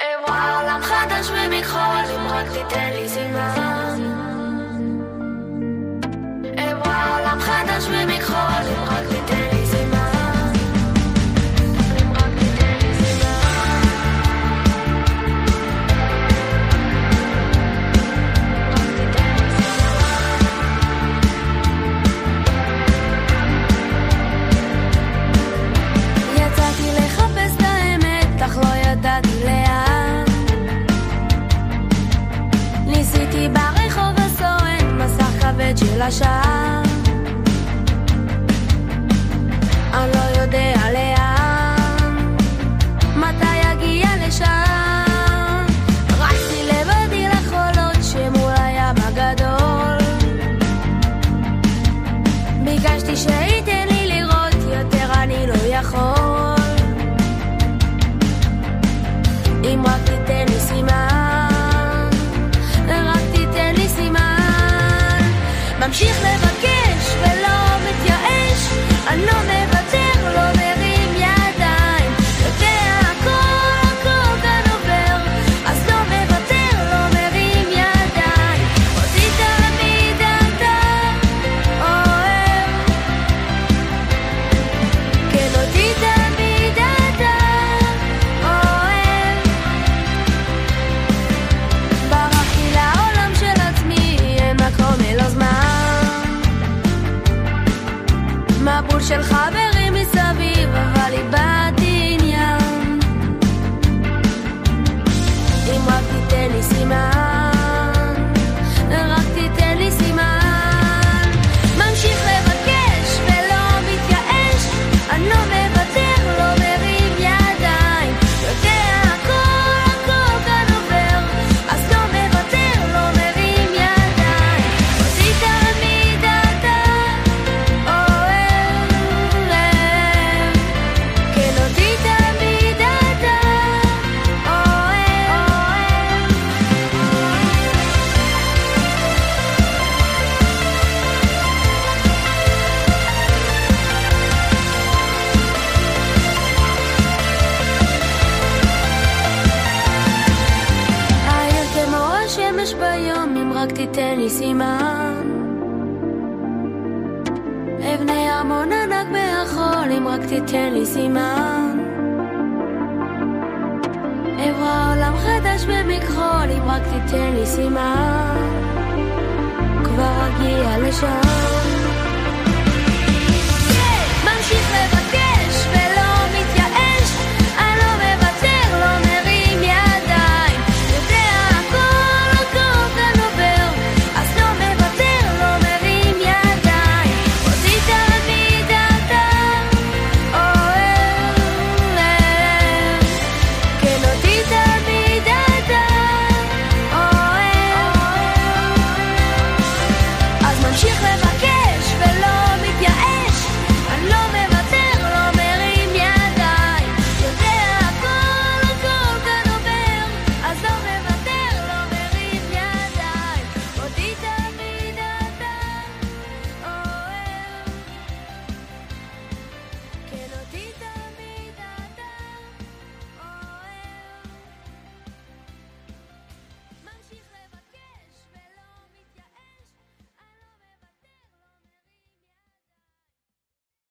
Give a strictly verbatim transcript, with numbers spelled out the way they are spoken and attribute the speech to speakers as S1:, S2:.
S1: אברא עולם חדש במכחול אם רק תיתן לי סימן. אברא עולם חדש במכחול אם רק תיתן לי סימן. אם רק תיתן לי סימן. רק תיתן לי סימן. יצאתי לחפש את האמת אך לא ידעתי לאן. ניסיתי ברחוב הסואן מסך כבד של השעה. אני לא יודע לאן, מתי יגיע לשם. רצתי לבדי לחולות שמול הים הגדול. ביקשתי שייתן לי לראות יותר אני לא יכול. אם רק תיתן לי סימן, רק תיתן לי סימן. ממשיך לבקש ולא מתייאש, אני לא מוותר, לא מרים ידיים. יודע הכל, הכל כאן עובר, אז לא מוותר, לא מרים ידיים. אותי תמיד אתה אוהב, כן אותי תמיד אתה אוהב. ברחתי לעולם של עצמי, אין מקום אלא זמן. מבול של חברים מסביב, אבל איבדתי עניין. אם רק תיתן לי סימן, רק תיתן לי סימן. ממשיך לבקש ולא מתייאש, אני לא מוותר, לא מרים ידיים. יודע הכל, הכל כאן עובר, אז לא מוותר, לא מרים ידיים. אותי תמיד אתה אוהב, כן אותי תמיד אתה אוהב. העיר כמו השמש ביום אם רק תיתן לי סימן. אבני ארמון ענק מהחול אם רק תיתן לי סימן. אברא עולם חדש במכחול אם רק תיתן לי סימן. כבר אגיע לשם.